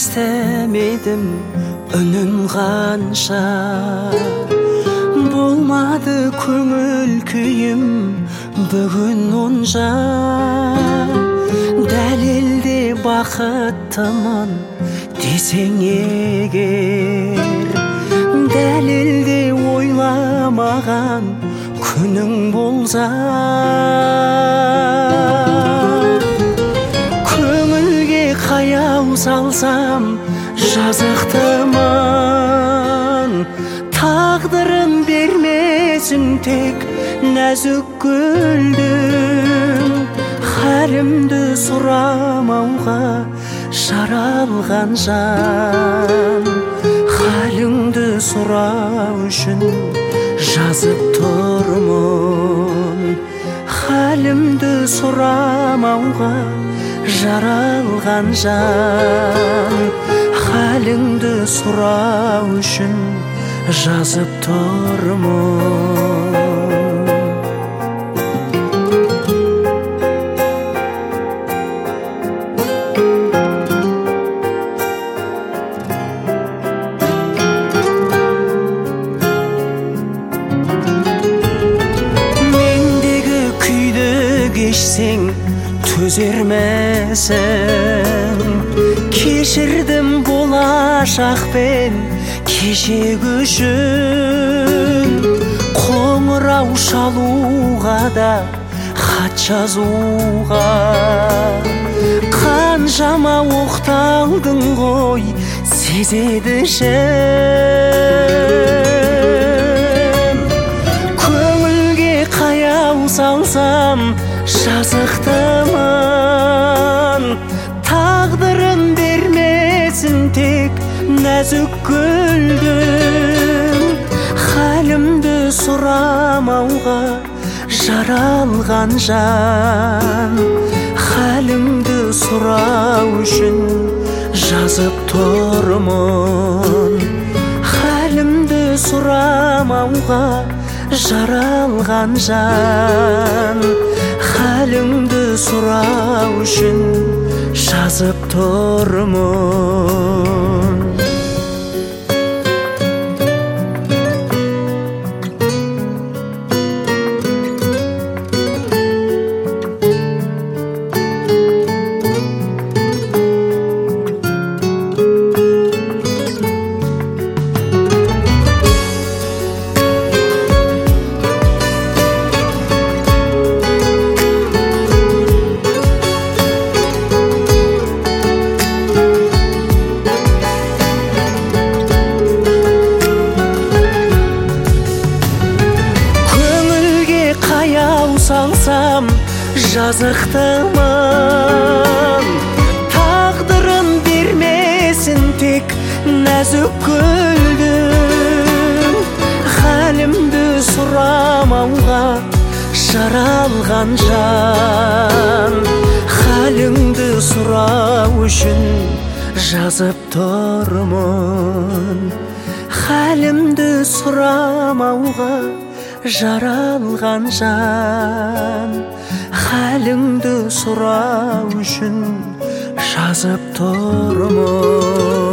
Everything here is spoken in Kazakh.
естемедім үнін қанша, болмады көңіл күйім бүгін онша. Дәлелде бақыттымын десең егер, дәлелде ойламаған күнің болса, көңілге қаяу салсам жазықтымын. Тағдырын бермесін тек нәзік гүлдің, хәлімді сұрамауға жаралған жан. Хәліңді сұрау үшін жазып тұрмын, хәлімді сұрамауға жаралған жан. Хәліңді сұрау үшін жазып тұрмын. Мендегі күйді кешсең төзермесің, кешірдім болашақпен кешегі үшін. Қоңырау шалуға да хат жазуға қаншама оқталдың ғой, сезеді ішім. Көңілге қаяу салсам жазықтымын. Тағдырын бермесін тек нәзік гүлдің, хәлімді сұрамауға жаралған жан. Хәліңді сұрау үшін жазып тұрмын, хәлімді сұрамауға жаралған жан. Хәліңді сұрау үшін жазып тұрмын. Салсам жазықтымын. Тағдырын бермесін тек нәзік гүлдің, хәлімді сұрамауға жаралған жан. Хәліңді сұрау үшін жазып тұрмын, хәлімді сұрамауға жаралған жан. Хәліңді сұрау үшін жазып тұрмын.